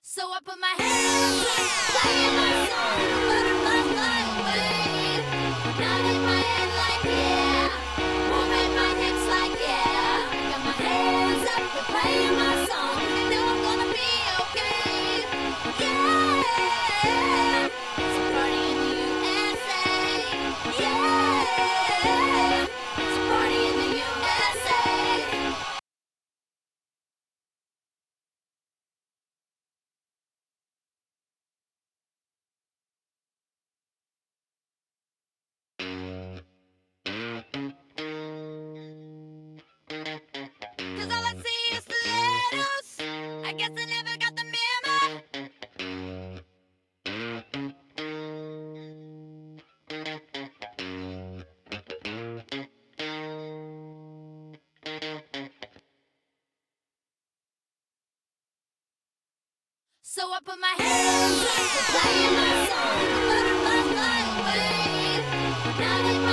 So I put my hands up, playing my song, butterflies fly away. Nodding my head like yeah, moving my hips like yeah. Got my hands up, playing my song, I know I'm gonna be okay. Yeah, it's a party in the USA. Yeah, it's a party in the USA. Cause all I see is stilettos. I guess I never got the memo. So I put my hands up, playing my song, butterflies fly away. Now that